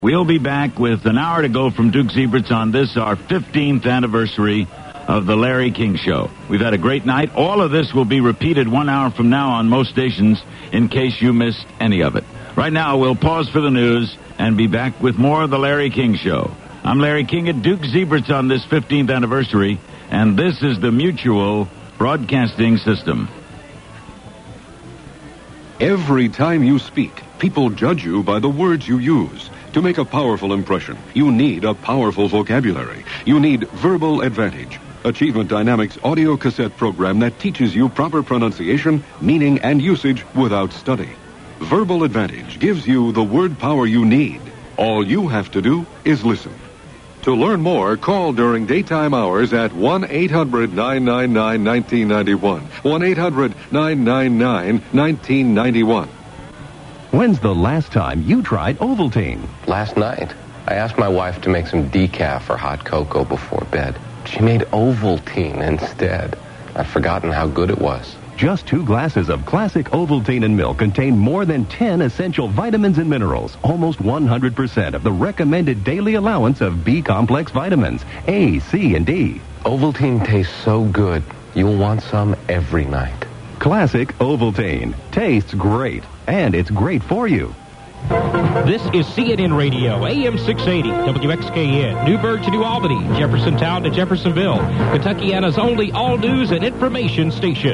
We'll be back with an hour to go from Duke Zebrats on this, our 15th anniversary of the Larry King Show. We've had a great night. All of this will be repeated 1 hour from now on most stations in case you missed any of it. Right now, we'll pause for the news and be back with more of the Larry King Show. I'm Larry King at Duke Zebrats on this 15th anniversary, and this is the Mutual Broadcasting System. Every time you speak, people judge you by the words you use. To make a powerful impression, you need a powerful vocabulary. You need Verbal Advantage, Achievement Dynamics audio cassette program that teaches you proper pronunciation, meaning, and usage without study. Verbal Advantage gives you the word power you need. All you have to do is listen. To learn more, call during daytime hours at 1-800-999-1991. 1-800-999-1991. When's the last time you tried Ovaltine? Last night. I asked my wife to make some decaf or hot cocoa before bed. She made Ovaltine instead. I'd forgotten how good it was. Just 2 glasses of classic Ovaltine and milk contain more than 10 essential vitamins and minerals. Almost 100% of the recommended daily allowance of B-complex vitamins, A, C, and D. Ovaltine tastes so good, you'll want some every night. Classic Ovaltine. Tastes great, and it's great for you. This is CNN Radio, AM 680, WXKN, Newburgh to New Albany, Jeffersontown to Jeffersonville, Kentuckiana's only all-news and information station.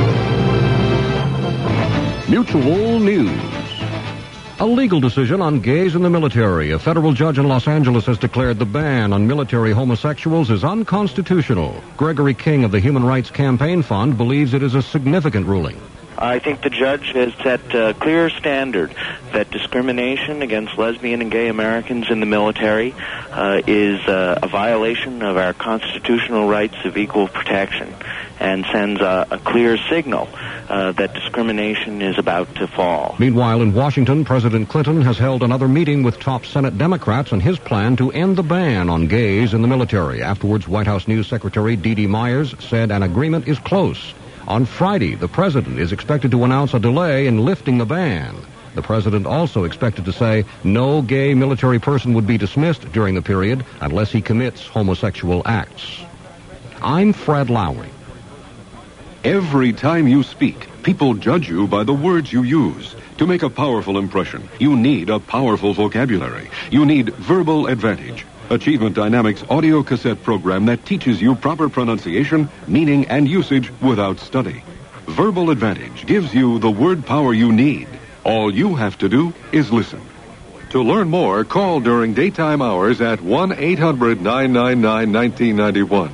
Mutual News. A legal decision on gays in the military. A federal judge in Los Angeles has declared the ban on military homosexuals is unconstitutional. Gregory King of the Human Rights Campaign Fund believes it is a significant ruling. I think the judge has set a clear standard that discrimination against lesbian and gay Americans in the military is a violation of our constitutional rights of equal protection and sends a clear signal that discrimination is about to fall. Meanwhile, in Washington, President Clinton has held another meeting with top Senate Democrats on his plan to end the ban on gays in the military. Afterwards, White House News Secretary Dee Dee Myers said an agreement is close. On Friday, the president is expected to announce a delay in lifting the ban. The president also expected to say no gay military person would be dismissed during the period unless he commits homosexual acts. I'm Fred Lowry. Every time you speak, people judge you by the words you use. To make a powerful impression, you need a powerful vocabulary. You need Verbal Advantage, Achievement Dynamics audio cassette program that teaches you proper pronunciation, meaning, and usage without study. Verbal Advantage gives you the word power you need. All you have to do is listen. To learn more, call during daytime hours at 1-800-999-1991.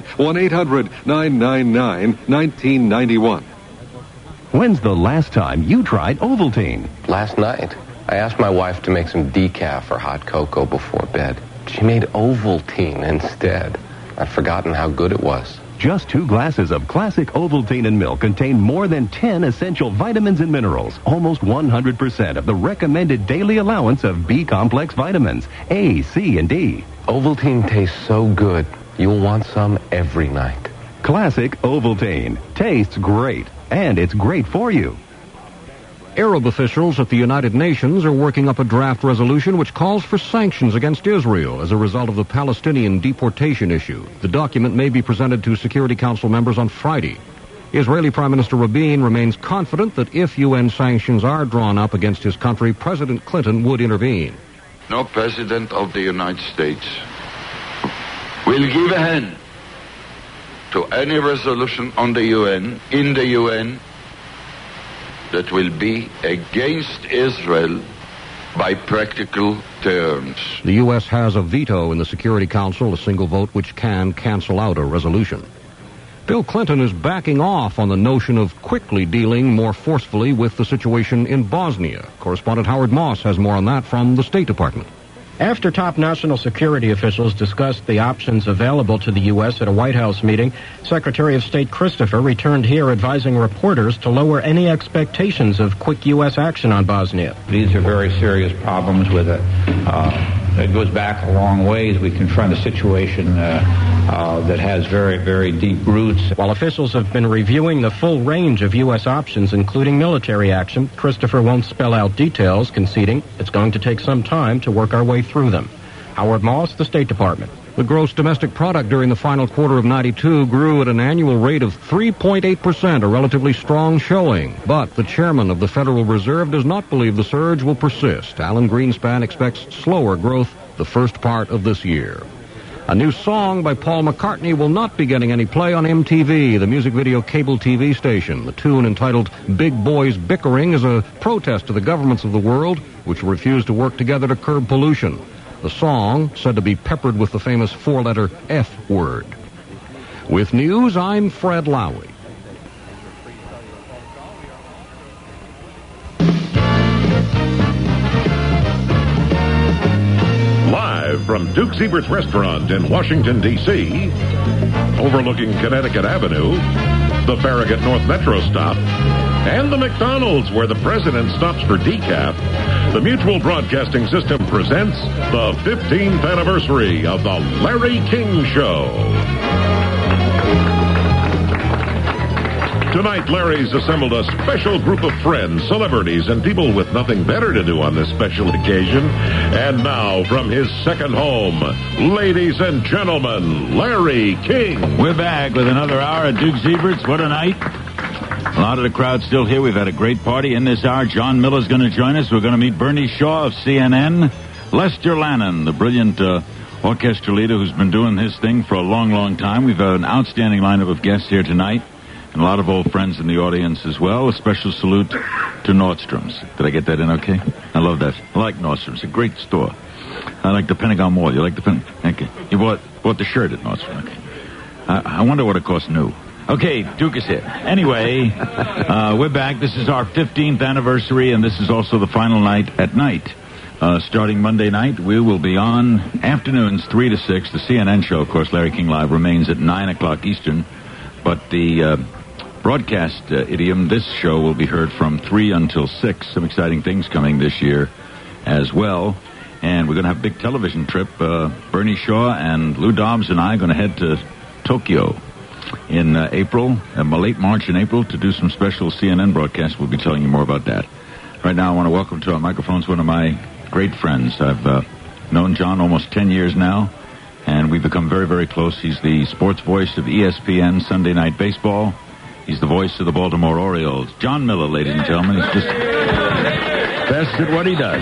1-800-999-1991. When's the last time you tried Ovaltine? Last night. I asked my wife to make some decaf or hot cocoa before bed. She made Ovaltine instead. I'd forgotten how good it was. Just 2 glasses of classic Ovaltine and milk contain more than 10 essential vitamins and minerals. Almost 100% of the recommended daily allowance of B-complex vitamins, A, C, and D. Ovaltine tastes so good, you'll want some every night. Classic Ovaltine. Tastes great, and it's great for you. Arab officials at the United Nations are working up a draft resolution which calls for sanctions against Israel as a result of the Palestinian deportation issue. The document may be presented to Security Council members on Friday. Israeli Prime Minister Rabin remains confident that if UN sanctions are drawn up against his country, President Clinton would intervene. No president of the United States will give a hand to any resolution on the UN, in the UN, that will be against Israel by practical terms. The U.S. has a veto in the Security Council, a single vote which can cancel out a resolution. Bill Clinton is backing off on the notion of quickly dealing more forcefully with the situation in Bosnia. Correspondent Howard Moss has more on that from the State Department. After top national security officials discussed the options available to the U.S. at a White House meeting, Secretary of State Christopher returned here advising reporters to lower any expectations of quick U.S. action on Bosnia. These are very serious problems with a it goes back a long ways. We confront a situation that has very, very deep roots. While officials have been reviewing the full range of U.S. options, including military action, Christopher won't spell out details, conceding it's going to take some time to work our way through them. Howard Moss, the State Department. The gross domestic product during the final quarter of 92 grew at an annual rate of 3.8%, a relatively strong showing. But the chairman of the Federal Reserve does not believe the surge will persist. Alan Greenspan expects slower growth the first part of this year. A new song by Paul McCartney will not be getting any play on MTV, the music video cable TV station. The tune, entitled Big Boys Bickering, is a protest to the governments of the world which refuse to work together to curb pollution. The song, said to be peppered with the famous four-letter F word. With news, I'm Fred Lowy. Live from Duke Siebert's Restaurant in Washington, D.C., overlooking Connecticut Avenue, the Farragut North Metro stop, and the McDonald's where the president stops for decaf, the Mutual Broadcasting System presents the 15th anniversary of the Larry King Show. Tonight, Larry's assembled a special group of friends, celebrities, and people with nothing better to do on this special occasion. And now, from his second home, ladies and gentlemen, Larry King. We're back with another hour at Duke Siebert's. What a night. A lot of the crowd still here. We've had a great party in this hour. John Miller's going to join us. We're going to meet Bernie Shaw of CNN. Lester Lannon, the brilliant orchestra leader who's been doing his thing for a long, long time. We've had an outstanding lineup of guests here tonight. And a lot of old friends in the audience as well. A special salute to Nordstrom's. Did I get that in okay? I love that. I like Nordstrom's. It's a great store. I like the Pentagon Mall. You like the Pentagon? Okay. You bought the shirt at Nordstrom. Okay. I wonder what it costs new. Okay, Duke is here. Anyway, we're back. This is our 15th anniversary, and this is also the final night at night. Starting Monday night, we will be on afternoons 3 to 6. The CNN show, of course, Larry King Live, remains at 9 o'clock Eastern. But the broadcast idiom, this show will be heard from 3 until 6. Some exciting things coming this year as well. And we're going to have a big television trip. Bernie Shaw and Lou Dobbs and I are going to head to Tokyo in April, late March and April, to do some special CNN broadcasts. We'll be telling you more about that. Right now, I want to welcome to our microphones one of my great friends. I've known John almost 10 years now, and we've become very, very close. He's the sports voice of ESPN Sunday Night Baseball. He's the voice of the Baltimore Orioles. John Miller, ladies and gentlemen. He's just best at what he does.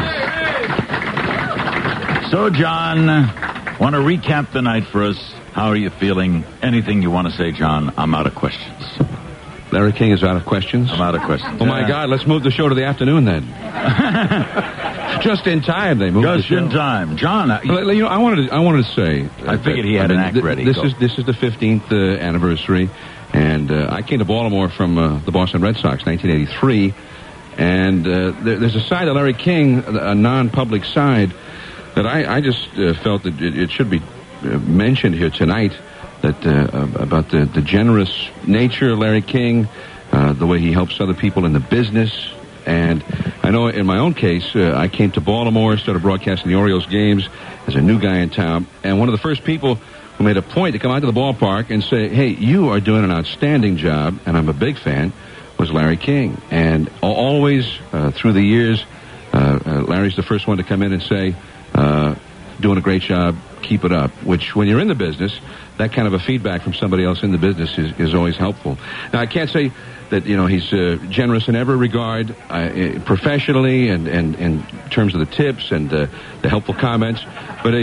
So, John, want to recap the night for us? How are you feeling? Anything you want to say, John? I'm out of questions. Larry King is out of questions? I'm out of questions. Oh, my God. Let's move the show to the afternoon, then. Just in time, they moved the show. Just in time. John, I wanted to say... I figured he had an act ready. This is the 15th anniversary, and I came to Baltimore from the Boston Red Sox, 1983, and there's a side of Larry King, a non-public side, that I just felt that it should be mentioned here tonight, that about the generous nature of Larry King, the way he helps other people in the business. And I know in my own case, I came to Baltimore, started broadcasting the Orioles games as a new guy in town, and one of the first people who made a point to come out to the ballpark and say, hey, you are doing an outstanding job, and I'm a big fan, was Larry King. And always, through the years, Larry's the first one to come in and say, doing a great job, keep it up, which when you're in the business, that kind of a feedback from somebody else in the business is always helpful. Now, I can't say that, he's generous in every regard, professionally and in terms of the tips and the helpful comments, but,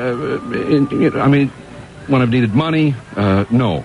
when I've needed money, no.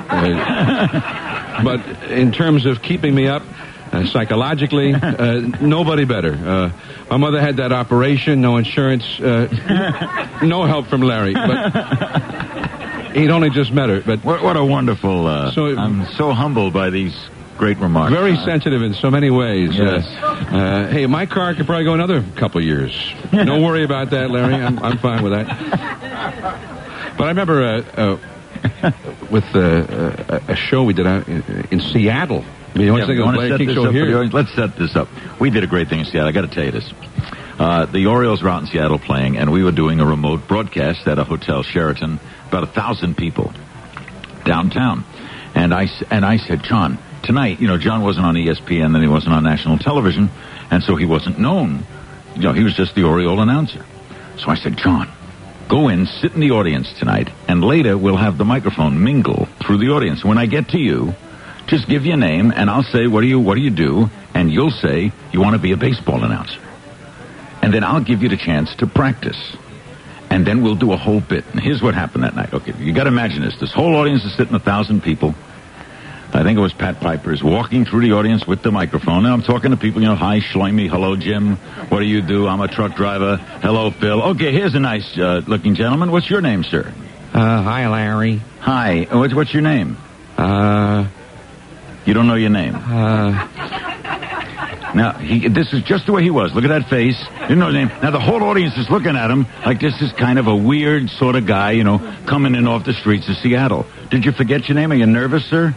But in terms of keeping me up, psychologically, nobody better. My mother had that operation, no insurance, no help from Larry. But he'd only just met her. But what a wonderful! I'm so humbled by these great remarks. Very sensitive in so many ways. Yes. Hey, my car could probably go another couple years. Don't worry about that, Larry. I'm fine with that. But I remember with a show we did out in Seattle. Let's set this up. We did a great thing in Seattle. I got to tell you this. The Orioles were out in Seattle playing, and we were doing a remote broadcast at a Hotel Sheraton, about 1,000 people downtown. And I said, John, tonight, John wasn't on ESPN and he wasn't on national television, and so he wasn't known. He was just the Oriole announcer. So I said, John, go in, sit in the audience tonight, and later we'll have the microphone mingle through the audience. When I get to you, just give your name, and I'll say, what do you do? And you'll say, you want to be a baseball announcer. And then I'll give you the chance to practice. And then we'll do a whole bit. And here's what happened that night. Okay, you got to imagine this. This whole audience is sitting 1,000 people. I think it was Pat Piper is walking through the audience with the microphone. And I'm talking to people, hi, Schleimy, hello, Jim. What do you do? I'm a truck driver. Hello, Phil. Okay, here's a nice looking gentleman. What's your name, sir? Hi, Larry. Hi. What's your name? You don't know your name? Now, this is just the way he was. Look at that face. Didn't know his name. Now, the whole audience is looking at him like this is kind of a weird sort of guy, coming in off the streets of Seattle. Did you forget your name? Are you nervous, sir?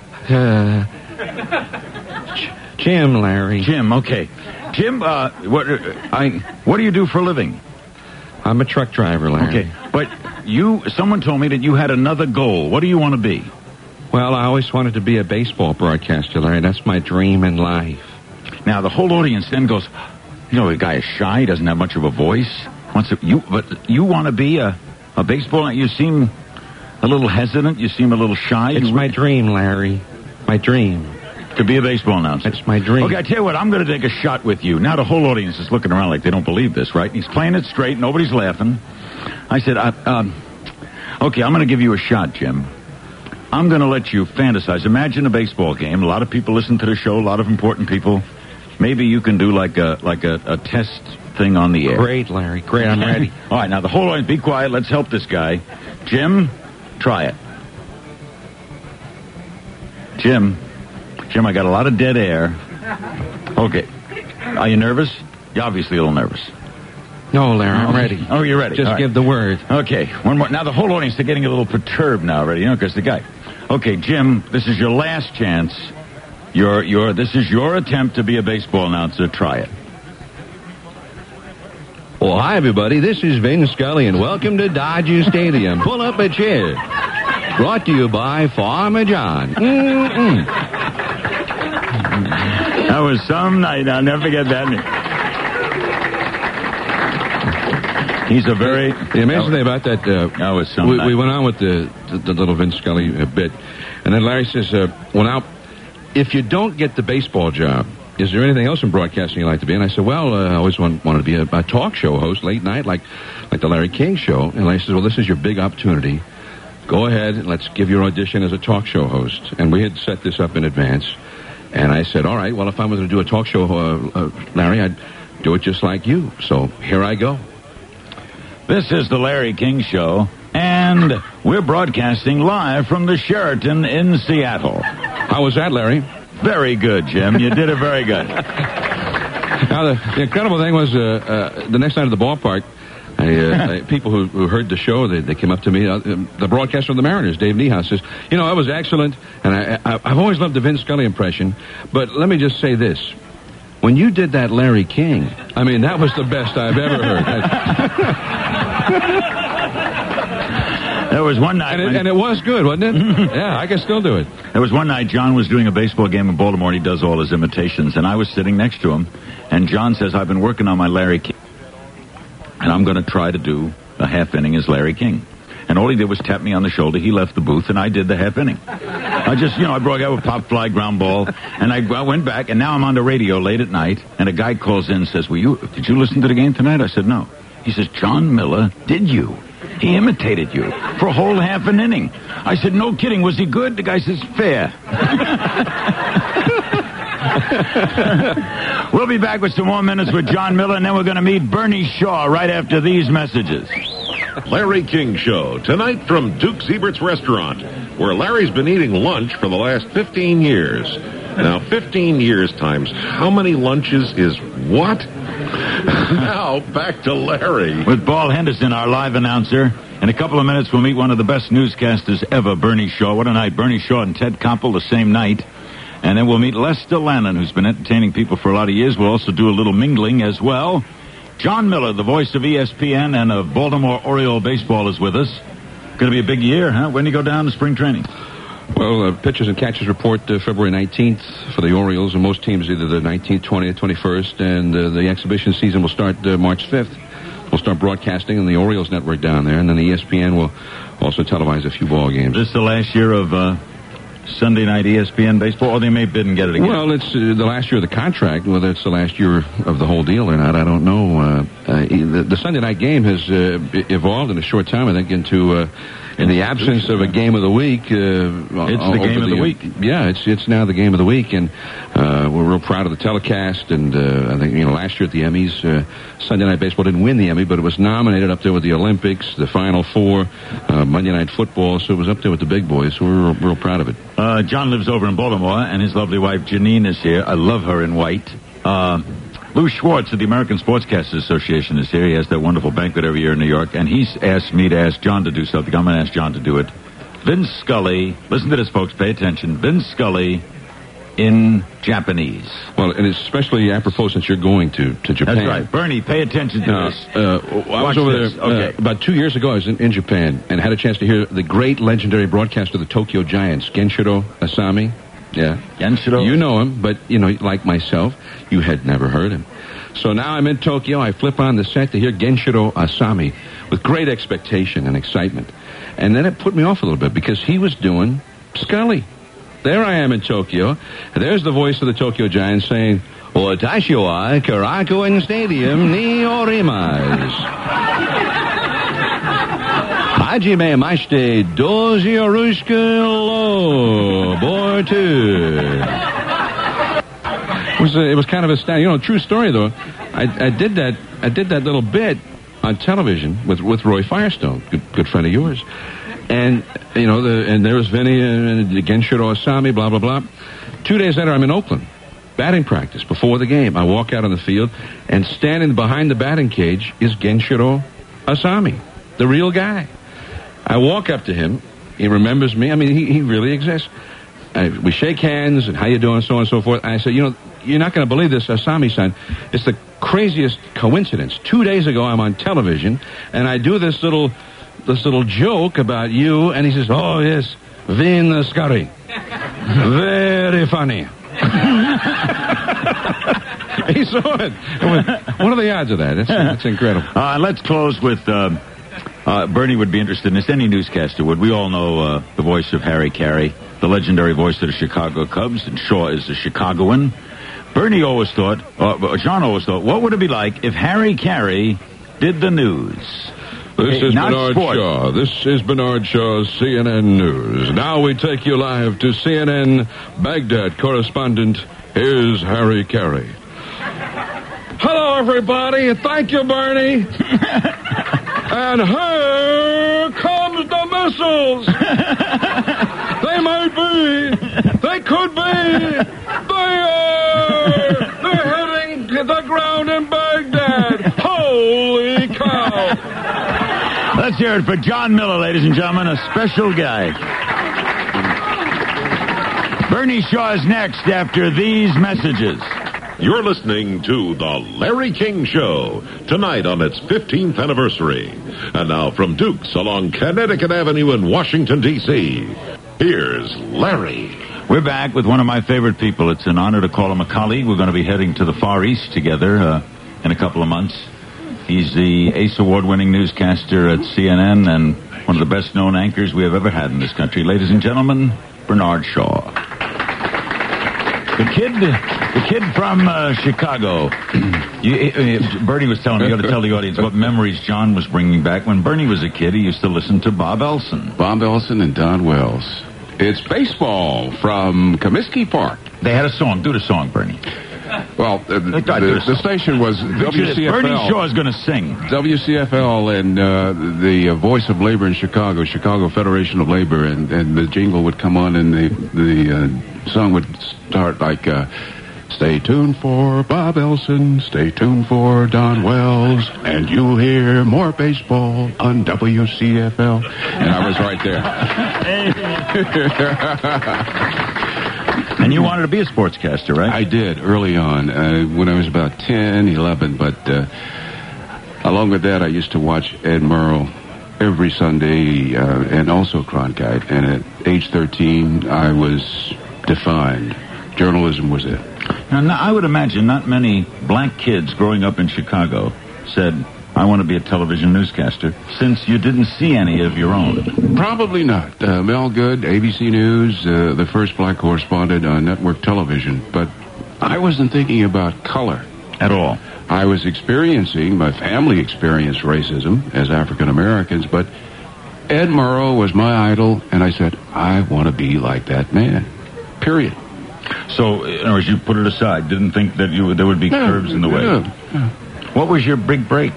Jim, Larry. Jim, okay. Jim, what do you do for a living? I'm a truck driver, Larry. Okay, but someone told me that you had another goal. What do you want to be? Well, I always wanted to be a baseball broadcaster, Larry. That's my dream in life. Now, the whole audience then goes, the guy is shy, he doesn't have much of a voice. But you want to be a baseball? You seem a little hesitant. You seem a little shy. It's my dream, Larry. My dream. To be a baseball announcer. It's my dream. Okay, I tell you what, I'm going to take a shot with you. Now the whole audience is looking around like they don't believe this, right? He's playing it straight. Nobody's laughing. I said, okay, I'm going to give you a shot, Jim. I'm going to let you fantasize. Imagine a baseball game. A lot of people listen to the show, a lot of important people. Maybe you can do like a test thing on the air. Great, Larry. Great, I'm ready. All right, now the whole audience, be quiet. Let's help this guy. Jim, try it. Jim, I got a lot of dead air. Okay. Are you nervous? You're obviously a little nervous. No, Larry, I'm ready. Oh, you're ready. Just give the word. Okay, one more. Now the whole audience is getting a little perturbed now already, because the guy. Okay, Jim, this is your last chance. This is your attempt to be a baseball announcer. Try it. Well, hi, everybody. This is Vin Scully, and welcome to Dodger Stadium. Pull up a chair. Brought to you by Farmer John. That was some night. I'll never forget that. He's a very... The amazing thing about that... that was some night. We went on with the little Vin Scully bit, and then Larry says, well, now, if you don't get the baseball job, is there anything else in broadcasting you'd like to be? And I said, well, I always wanted to be a talk show host late night, like the Larry King Show. And Larry says, well, this is your big opportunity. Go ahead and let's give your audition as a talk show host. And we had set this up in advance. And I said, all right, well, if I was to do a talk show, Larry, I'd do it just like you. So here I go. This is the Larry King Show, and we're broadcasting live from the Sheraton in Seattle. How was that, Larry? Very good, Jim. You did it very good. Now, the incredible thing was the next night at the ballpark, people who heard the show, they came up to me. The broadcaster of the Mariners, Dave Niehaus, says, it was excellent, and I've always loved the Vin Scully impression, but let me just say this. When you did that Larry King, that was the best I've ever heard. There was one night... And it was good, wasn't it? Yeah, I can still do it. There was one night John was doing a baseball game in Baltimore, and he does all his imitations, and I was sitting next to him, and John says, I've been working on my Larry King, and I'm going to try to do a half inning as Larry King. And all he did was tap me on the shoulder. He left the booth, and I did the half inning. I just, I broke out with pop fly, ground ball, and I went back, and now I'm on the radio late at night, and a guy calls in and says, did you listen to the game tonight? I said, no. He says, John Miller, did you? He imitated you for a whole half an inning. I said, no kidding. Was he good? The guy says, fair. We'll be back with some more minutes with John Miller, and then we're going to meet Bernie Shaw right after these messages. Larry King Show, tonight from Duke Siebert's Restaurant, where Larry's been eating lunch for the last 15 years. Now, 15 years times how many lunches is what? Now, back to Larry. With Paul Henderson, our live announcer. In a couple of minutes, we'll meet one of the best newscasters ever, Bernie Shaw. What a night. Bernie Shaw and Ted Koppel the same night. And then we'll meet Lester Lannon, who's been entertaining people for a lot of years. We'll also do a little mingling as well. John Miller, the voice of ESPN and of Baltimore Oriole baseball, is with us. Going to be a big year, huh? When do you go down to spring training? Well, pitchers and catchers report February 19th for the Orioles, and most teams either the 19th, 20th, 21st, and the exhibition season will start March 5th. We'll start broadcasting on the Orioles network down there, and then the ESPN will also televise a few ball games. Is this the last year of Sunday night ESPN baseball, or they may bid and get it again? Well, it's the last year of the contract. Whether it's the last year of the whole deal or not, I don't know. The Sunday night game has evolved in a short time, I think, into... in the absence of a game of the week... it's the game of the week. Yeah, it's now the game of the week, and we're real proud of the telecast, and I think, last year at the Emmys, Sunday Night Baseball didn't win the Emmy, but it was nominated up there with the Olympics, the Final Four, Monday Night Football, so it was up there with the big boys, so we're real proud of it. John lives over in Baltimore, and his lovely wife Janine is here. I love her in white. Lou Schwartz of the American Sportscasters Association is here. He has that wonderful banquet every year in New York, and he's asked me to ask John to do something. I'm going to ask John to do it. Vince Scully, listen to this, folks, pay attention. Vince Scully in Japanese. Well, and it's especially apropos since you're going to Japan. That's right. Bernie, pay attention to this. I was over there about 2 years ago. I was in Japan and had a chance to hear the great legendary broadcaster of the Tokyo Giants, Genshiro Asami. Yeah. Genshiro. You know him, but, like myself, you had never heard him. So now I'm in Tokyo. I flip on the set to hear Genshiro Asami with great expectation and excitement. And then it put me off a little bit because he was doing Scully. There I am in Tokyo. And there's the voice of the Tokyo Giants saying, Watashi wa Korakuen Stadium ni orimasu. Hajime mashite dozi yoroshiku lo bortu. It was kind of astounding. True story though. I did that little bit on television with Roy Firestone, good friend of yours. And and there was Vinny and Genshiro Asami, blah blah blah. 2 days later, I'm in Oakland, batting practice before the game. I walk out on the field, and standing behind the batting cage is Genshiro Asami, the real guy. I walk up to him. He remembers me. I mean, he really exists. We shake hands, and how you doing, so on and so forth. And I said, you're not going to believe this, Asami-san. It's the craziest coincidence. 2 days ago, I'm on television, and I do this little joke about you, and he says, oh, yes, Vin Scully. Very funny. He saw it. What are the odds of that? That's incredible. Let's close with... Bernie would be interested in this. Any newscaster would. We all know the voice of Harry Carey, the legendary voice of the Chicago Cubs, and Shaw is a Chicagoan. Bernie always thought, John always thought, what would it be like if Harry Carey did the news? This is Bernard Shaw. This is Bernard Shaw's CNN News. Now we take you live to CNN Baghdad correspondent. Here's Harry Carey. Hello, everybody. Thank you, Bernie. And here comes the missiles. They might be. They could be. They are. They're heading to the ground in Baghdad. Holy cow. Let's hear it for John Miller, ladies and gentlemen, a special guy. Bernie Shaw is next after these messages. You're listening to The Larry King Show, tonight on its 15th anniversary. And now from Duke's along Connecticut Avenue in Washington, D.C., here's Larry. We're back with one of my favorite people. It's an honor to call him a colleague. We're going to be heading to the Far East together in a couple of months. He's the Ace Award-winning newscaster at CNN and one of the best-known anchors we have ever had in this country. Ladies and gentlemen, Bernard Shaw. The kid from Chicago. Bernie was telling me, you got to tell the audience what memories John was bringing back. When Bernie was a kid, he used to listen to Bob Elson. Bob Elson and Don Wells. It's baseball from Comiskey Park. They had a song. Do the song, Bernie. Well, the station was WCFL. Bernie Shaw is going to sing. WCFL and the Voice of Labor in Chicago, Chicago Federation of Labor, and the jingle would come on, and the song would start like, stay tuned for Bob Elson, stay tuned for Don Wells, and you'll hear more baseball on WCFL. And I was right there. And you wanted to be a sportscaster, right? I did early on, when I was about 10, 11, but Along with that, I used to watch Ed Murrow every Sunday, and also Cronkite. And at age 13, I was defined. Journalism was it. Now, I would imagine not many black kids growing up in Chicago said, I want to be a television newscaster, since you didn't see any of your own. Probably not. Mel Good, ABC News, the first black correspondent on network television. But I wasn't thinking about color. At all. I was experiencing, my family experienced racism as African Americans, but Ed Murrow was my idol, and I said, I want to be like that man. Period. So, in other words, you put it aside, didn't think that there would be curves in the way. No. What was your big break?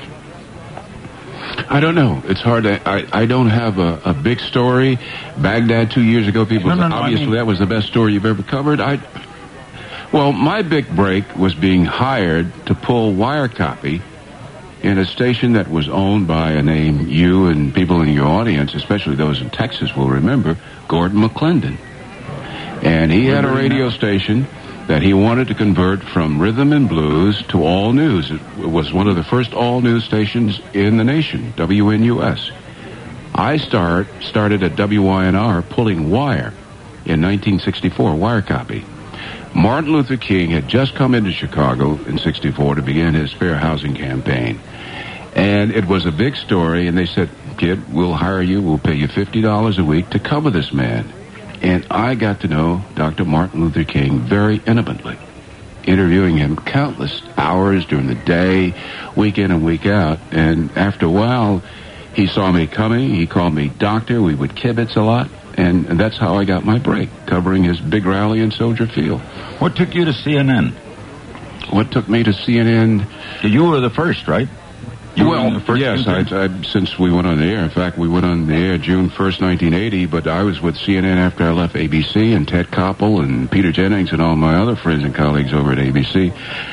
I don't know. It's hard to... I don't have a big story. Baghdad 2 years ago, people said, obviously that was the best story you've ever covered. Well, my big break was being hired to pull wire copy in a station that was owned by a name you and people in your audience, especially those in Texas, will remember, Gordon McClendon. And he had a radio station that he wanted to convert from rhythm and blues to all news. It was one of the first all news stations in the nation, WNUS. I started at WYNR pulling wire in 1964, wire copy. Martin Luther King had just come into Chicago in 64 to begin his fair housing campaign. And it was a big story, and they said, kid, we'll hire you, we'll pay you $50 a week to cover this man. And I got to know Dr. Martin Luther King very intimately, interviewing him countless hours during the day, week in and week out. And after a while, he saw me coming, he called me doctor, we would kibitz a lot. And that's how I got my break, covering his big rally in Soldier Field. What took you to CNN? What took me to CNN? You were the first, right? Yes, since we went on the air. In fact, we went on the air June 1st, 1980, but I was with CNN after I left ABC, and Ted Koppel and Peter Jennings and all my other friends and colleagues over at ABC.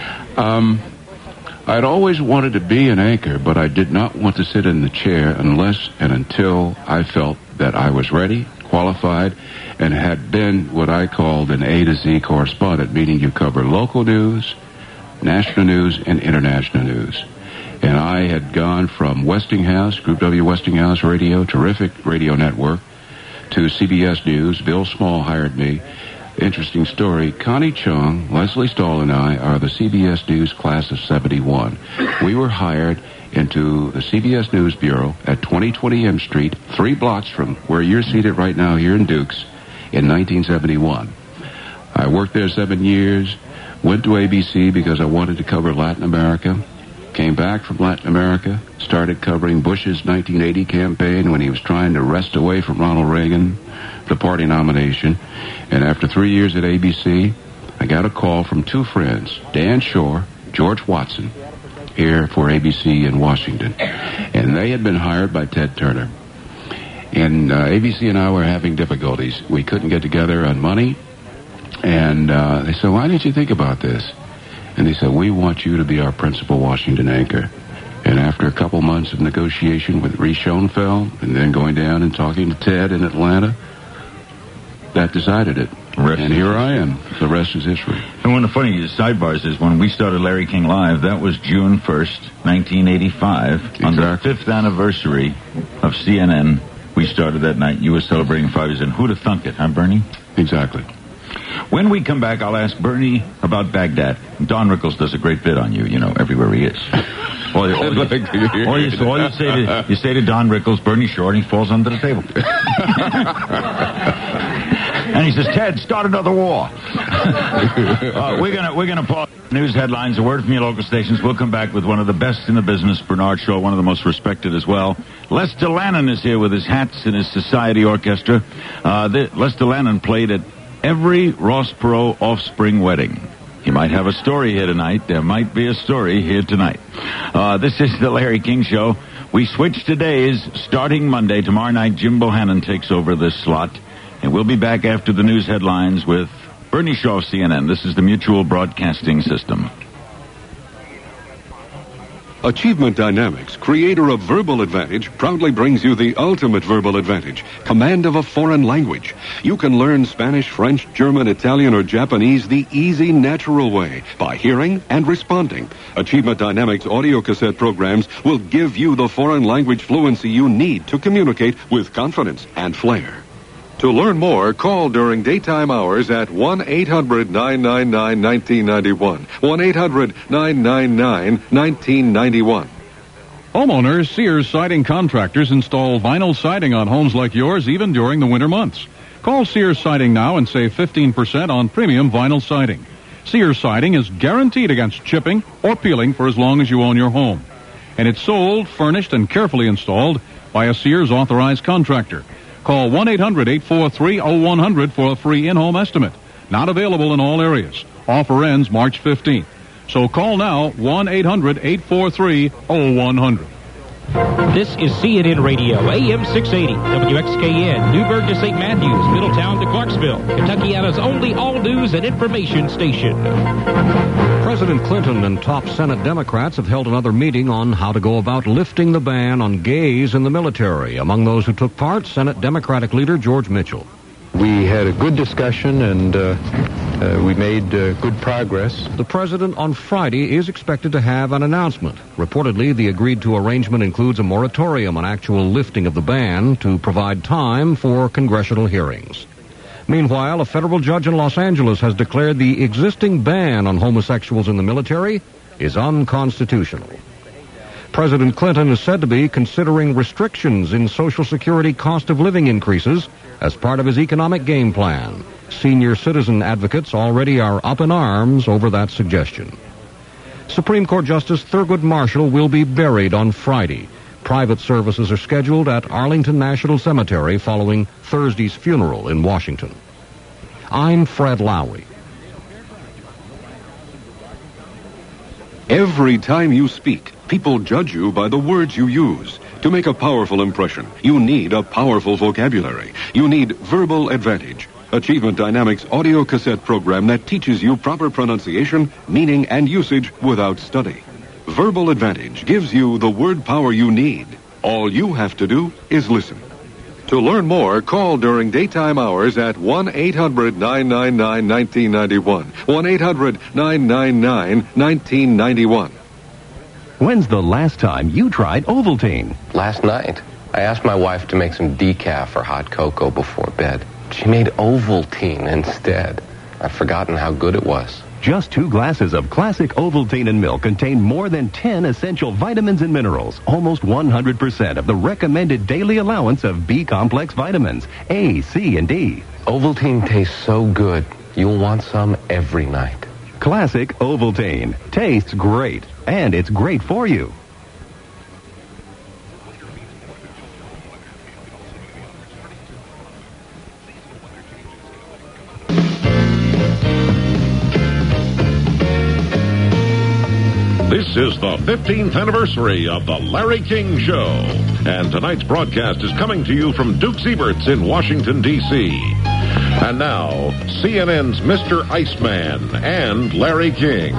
I'd always wanted to be an anchor, but I did not want to sit in the chair unless and until I felt that I was ready, qualified, and had been what I called an A to Z correspondent, meaning you cover local news, national news, and international news. And I had gone from Westinghouse, Group W Westinghouse Radio, terrific radio network, to CBS News. Bill Small hired me. Interesting story. Connie Chung, Leslie Stahl, and I are the CBS News class of 71. We were hired into the CBS News Bureau at 2020 M Street, 3 blocks from where you're seated right now here in Dukes, in 1971. I worked there 7 years, went to ABC because I wanted to cover Latin America, came back from Latin America, started covering Bush's 1980 campaign when he was trying to wrest away from Ronald Reagan the party nomination. And after 3 years at ABC, I got a call from 2 friends, Dan Shore, George Watson, here for ABC in Washington. And they had been hired by Ted Turner. And ABC and I were having difficulties. We couldn't get together on money. And they said, why didn't you think about this? And they said, we want you to be our principal Washington anchor. And after a couple months of negotiation with Reese Schoenfeld, and then going down and talking to Ted in Atlanta, that decided it. And here I am. The rest is history. And one of the funny sidebars is when we started Larry King Live, that was June 1st, 1985. Exactly. On the 5th anniversary of CNN, we started that night. You were celebrating 5 years. And who'd have thunk it, huh, Bernie? Exactly. When we come back, I'll ask Bernie about Baghdad. Don Rickles does a great bit on you, everywhere he is. Or you say to Don Rickles, Bernie Short, and he falls under the table. And he says, Ted, start another war. We're gonna pause. News headlines, a word from your local stations. We'll come back with one of the best in the business, Bernard Shaw, one of the most respected as well. Lester Lannon is here with his hats and his society orchestra. Lester Lannon played at every Ross Perot offspring wedding. He might have a story here tonight. There might be a story here tonight. This is the Larry King Show. We switch to days starting Monday. Tomorrow night, Jim Bohannon takes over this slot. And we'll be back after the news headlines with Bernie Shaw of CNN. This is the Mutual Broadcasting System. Achievement Dynamics, creator of Verbal Advantage, proudly brings you the ultimate verbal advantage, command of a foreign language. You can learn Spanish, French, German, Italian, or Japanese the easy, natural way by hearing and responding. Achievement Dynamics audio cassette programs will give you the foreign language fluency you need to communicate with confidence and flair. To learn more, call during daytime hours at 1-800-999-1991. 1-800-999-1991. Homeowners, Sears Siding Contractors install vinyl siding on homes like yours even during the winter months. Call Sears Siding now and save 15% on premium vinyl siding. Sears Siding is guaranteed against chipping or peeling for as long as you own your home. And it's sold, furnished, and carefully installed by a Sears authorized contractor. Call 1-800-843-0100 for a free in-home estimate. Not available in all areas. Offer ends March 15th. So call now, 1-800-843-0100. This is CNN Radio, AM 680, WXKN, Newburgh to St. Matthews, Middletown to Clarksville, Kentuckiana's only all-news and information station. President Clinton and top Senate Democrats have held another meeting on how to go about lifting the ban on gays in the military. Among those who took part, Senate Democratic leader George Mitchell. We had a good discussion and we made good progress. The president on Friday is expected to have an announcement. Reportedly, the agreed-to arrangement includes a moratorium on actual lifting of the ban to provide time for congressional hearings. Meanwhile, a federal judge in Los Angeles has declared the existing ban on homosexuals in the military is unconstitutional. President Clinton is said to be considering restrictions in Social Security cost of living increases as part of his economic game plan. Senior citizen advocates already are up in arms over that suggestion. Supreme Court Justice Thurgood Marshall will be buried on Friday. Private services are scheduled at Arlington National Cemetery following Thursday's funeral in Washington. I'm Fred Lowery. Every time you speak, people judge you by the words you use. To make a powerful impression, you need a powerful vocabulary. You need Verbal Advantage, Achievement Dynamics audio cassette program that teaches you proper pronunciation, meaning, and usage without study. Verbal Advantage gives you the word power you need. All you have to do is listen. To learn more, call during daytime hours at 1-800-999-1991. 1-800-999-1991. When's the last time you tried Ovaltine? Last night, I asked my wife to make some decaf or hot cocoa before bed. She made Ovaltine instead. I'd forgotten how good it was. Just 2 glasses of classic Ovaltine and milk contain more than 10 essential vitamins and minerals, almost 100% of the recommended daily allowance of B-complex vitamins, A, C, and D. Ovaltine tastes so good, you'll want some every night. Classic Ovaltine. Tastes great, and it's great for you. This is the 15th anniversary of The Larry King Show. And tonight's broadcast is coming to you from Duke's Eberts in Washington, D.C. And now, CNN's Mr. Iceman and Larry King.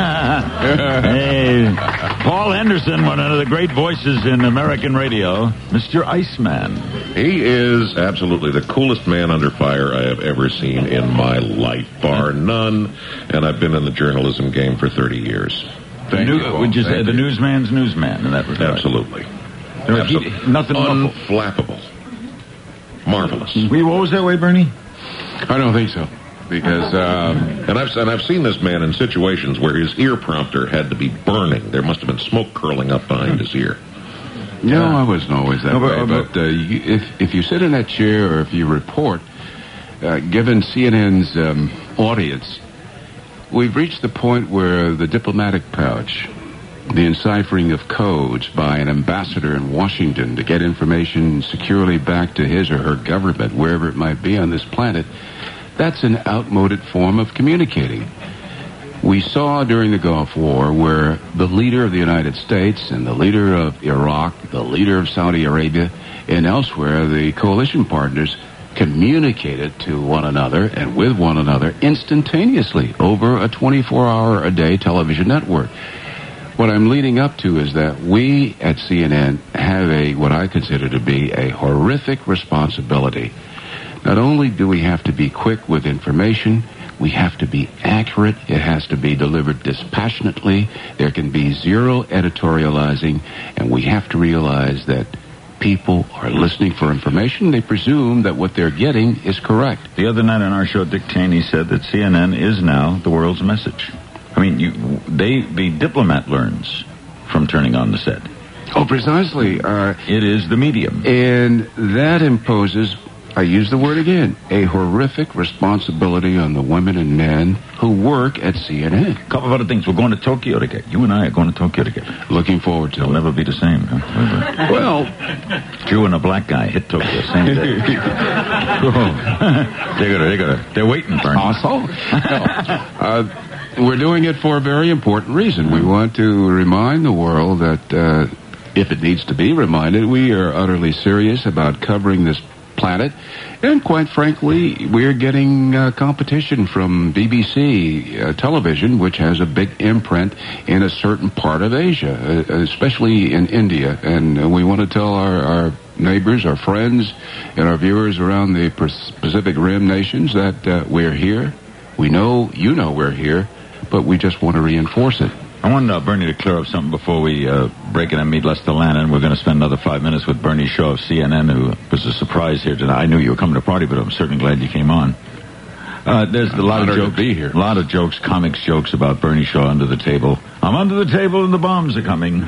Hey, Paul Henderson, one of the great voices in American radio, Mr. Iceman. He is absolutely the coolest man under fire I have ever seen in my life, bar none. And I've been in the journalism game for 30 years. Would you say the newsman's newsman in that regard? Absolutely. Nothing unflappable. Marvelous. Were you always that way, Bernie? I don't think so, because and I've seen this man in situations where his ear prompter had to be burning. There must have been smoke curling up behind his ear. No, I wasn't always that way. But if you sit in that chair or if you report, given CNN's audience, we've reached the point where the diplomatic pouch, the enciphering of codes by an ambassador in Washington to get information securely back to his or her government, wherever it might be on this planet, that's an outmoded form of communicating. We saw during the Gulf War where the leader of the United States and the leader of Iraq, the leader of Saudi Arabia, and elsewhere, the coalition partners communicated to one another and with one another instantaneously over a 24-hour-a-day television network. what I'm leading up to is that we at CNN have what I consider to be a horrific responsibility. Not only do we have to be quick with information, we have to be accurate. It has to be delivered dispassionately. There can be zero editorializing, and we have to realize that people are listening for information. They presume that what they're getting is correct. The other night on our show, Dick Cheney said that CNN is now the world's message. I mean, the diplomat learns from turning on the set. Oh, precisely. It is the medium. And that imposes, I use the word again, a horrific responsibility on the women and men who work at CNN. A couple of other things. We're going to Tokyo together. You and I are going to Tokyo together. Looking forward to it. It'll never be the same. Huh? Well, Jew and a black guy hit Tokyo same day. They're waiting for him. We're doing it for a very important reason. We want to remind the world that, if it needs to be reminded, we are utterly serious about covering this planet. And quite frankly, we're getting competition from BBC television, which has a big imprint in a certain part of Asia, especially in India. And we want to tell our neighbors, our friends, and our viewers around the Pacific Rim nations that we're here. We know, you know we're here, but we just want to reinforce it. I wanted Bernie to clear up something before we break it and meet Lester Lannon. We're going to spend another 5 minutes with Bernie Shaw of CNN, who was a surprise here tonight. I knew you were coming to the party, but I'm certainly glad you came on. There's a lot of jokes. To be here. A lot of jokes, comics jokes about Bernie Shaw under the table. I'm under the table and the bombs are coming.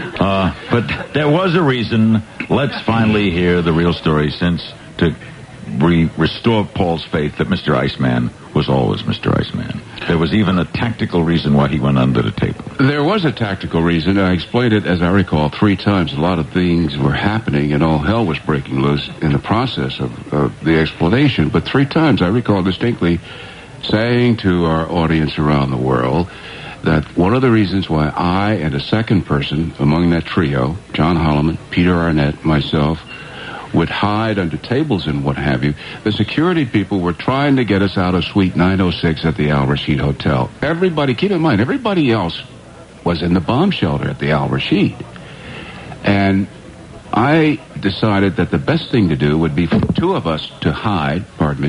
But there was a reason. Let's finally hear the real story, since to restore Paul's faith that Mr. Iceman was always Mr. Iceman. There was even a tactical reason why he went under the table. There was a tactical reason. I explained it, as I recall, 3 times. A lot of things were happening, and all hell was breaking loose in the process of the explanation. But 3 times, I recall distinctly saying to our audience around the world that one of the reasons why I and a second person among that trio, John Holloman, Peter Arnett, myself, would hide under tables and what have you, the security people were trying to get us out of Suite 906 at the Al Rashid Hotel. Everybody, keep in mind, everybody else was in the bomb shelter at the Al Rashid. And I decided that the best thing to do would be for 2 of us to hide,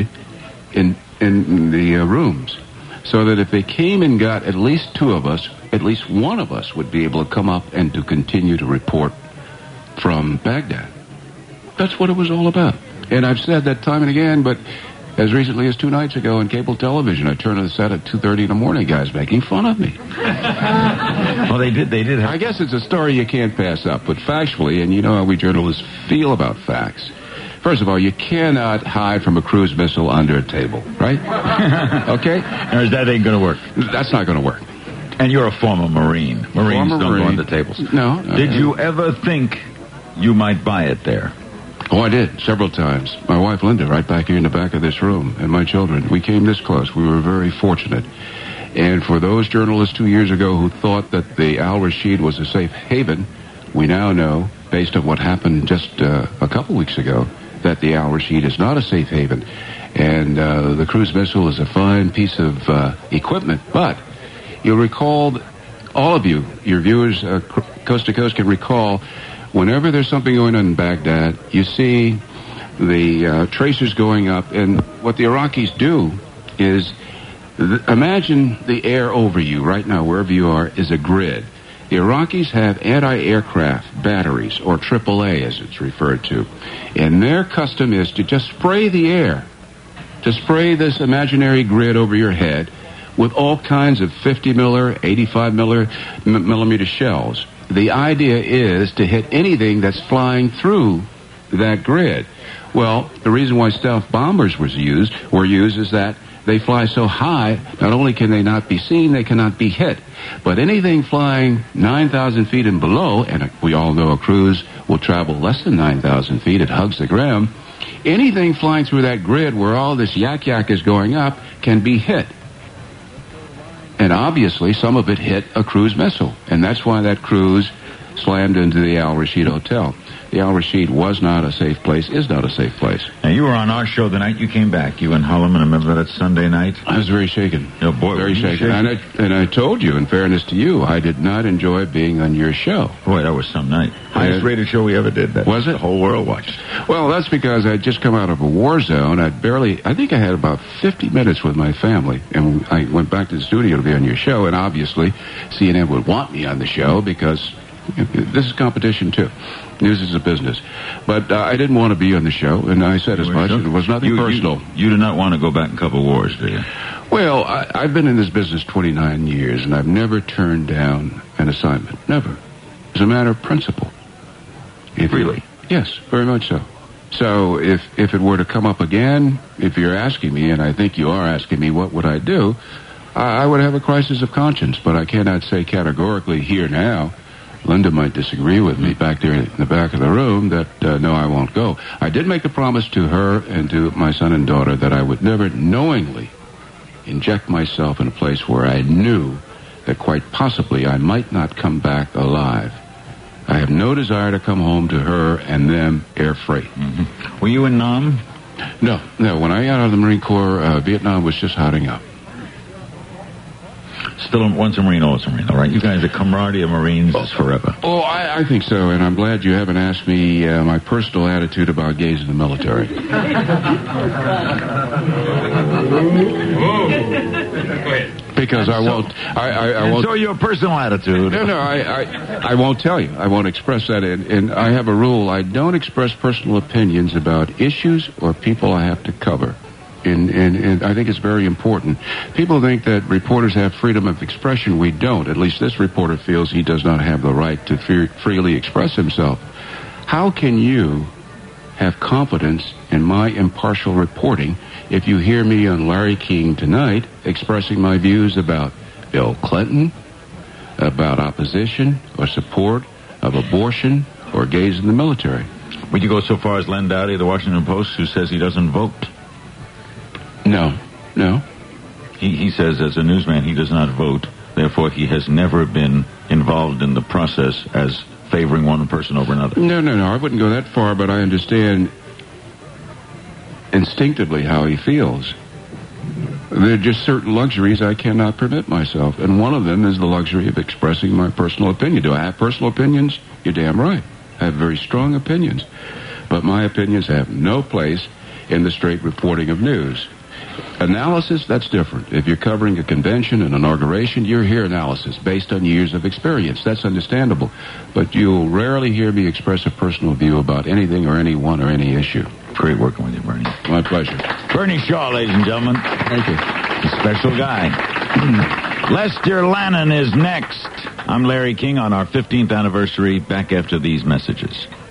in the rooms, so that if they came and got at least 2 of us, at least one of us would be able to come up and to continue to report from Baghdad. That's what it was all about. And I've said that time and again, but as recently as 2 nights ago on cable television, I turned to the set at 2:30 in the morning, guys making fun of me. Well, they did. I guess it's a story you can't pass up, but factually, and you know how we journalists feel about facts. First of all, you cannot hide from a cruise missile under a table, right? Okay? Or that ain't going to work? That's not going to work. And you're a former Marine. Marines don't go under tables. No. Did you ever think you might buy it there? Oh, I did, several times. My wife, Linda, right back here in the back of this room, and my children. We came this close. We were very fortunate. And for those journalists 2 years ago who thought that the Al Rashid was a safe haven, we now know, based on what happened just a couple weeks ago, that the Al Rashid is not a safe haven. And the cruise missile is a fine piece of equipment. But you'll recall, all of you, your viewers coast to coast can recall, whenever there's something going on in Baghdad, you see the tracers going up, and what the Iraqis do is, imagine the air over you right now, wherever you are, is a grid. The Iraqis have anti-aircraft batteries, or AAA as it's referred to, and their custom is to just spray the air, to spray this imaginary grid over your head with all kinds of 50 miller, 85 millimeter shells. The idea is to hit anything that's flying through that grid. Well, the reason why stealth bombers were used is that they fly so high, not only can they not be seen, they cannot be hit. But anything flying 9,000 feet and below, and we all know a cruise will travel less than 9,000 feet, it hugs the ground, anything flying through that grid where all this yak is going up can be hit. And obviously, some of it hit a cruise missile. And that's why that cruise slammed into the Al Rashid Hotel. The Al Rashid was not a safe place, is not a safe place. Now, you were on our show the night you came back, you and Hullum, and I remember that Sunday night. I was very shaken. Oh, boy, very shaken. And I told you, in fairness to you, I did not enjoy being on your show. Boy, that was some night. Highest rated show we ever did. That was it? The whole world watched. Well, that's because I'd just come out of a war zone. I think I had about 50 minutes with my family, and I went back to the studio to be on your show, and obviously CNN would want me on the show because this is competition, too. News is a business. But I didn't want to be on the show, and I said as much. It was nothing personal. You do not want to go back and cover wars, do you? Well, I've been in this business 29 years, and I've never turned down an assignment. Never. It's a matter of principle. Really? Yes, very much so. So if it were to come up again, if you're asking me, and I think you are asking me, what would I do? I would have a crisis of conscience, but I cannot say categorically here now. Linda might disagree with me back there in the back of the room that, no, I won't go. I did make a promise to her and to my son and daughter that I would never knowingly inject myself in a place where I knew that quite possibly I might not come back alive. I have no desire to come home to her and them air freight. Mm-hmm. Were you in Nam? No. When I got out of the Marine Corps, Vietnam was just hotting up. Still, once a Marine, always a Marine, all right? You guys, the camaraderie of Marines is forever. Oh, I think so, and I'm glad you haven't asked me my personal attitude about gays in the military. Because I won't. I won't. So your personal attitude. No, I won't tell you. I won't express that. And I have a rule. I don't express personal opinions about issues or people I have to cover. And I think it's very important. People think that reporters have freedom of expression. We don't. At least this reporter feels he does not have the right to freely express himself. How can you have confidence in my impartial reporting if you hear me on Larry King tonight expressing my views about Bill Clinton, about opposition or support of abortion or gays in the military? Would you go so far as Len Dowdy of the Washington Post, who says he doesn't vote? No. He says, as a newsman, he does not vote. Therefore, he has never been involved in the process as favoring one person over another. No. I wouldn't go that far, but I understand instinctively how he feels. There are just certain luxuries I cannot permit myself, and one of them is the luxury of expressing my personal opinion. Do I have personal opinions? You're damn right. I have very strong opinions. But my opinions have no place in the straight reporting of news. Analysis, that's different. If you're covering a convention, an inauguration, you'll hear analysis based on years of experience. That's understandable. But you'll rarely hear me express a personal view about anything or anyone or any issue. Great working with you, Bernie. My pleasure. Bernie Shaw, ladies and gentlemen. Thank you. A special guy. Lester Lannon is next. I'm Larry King on our 15th anniversary, back after these messages.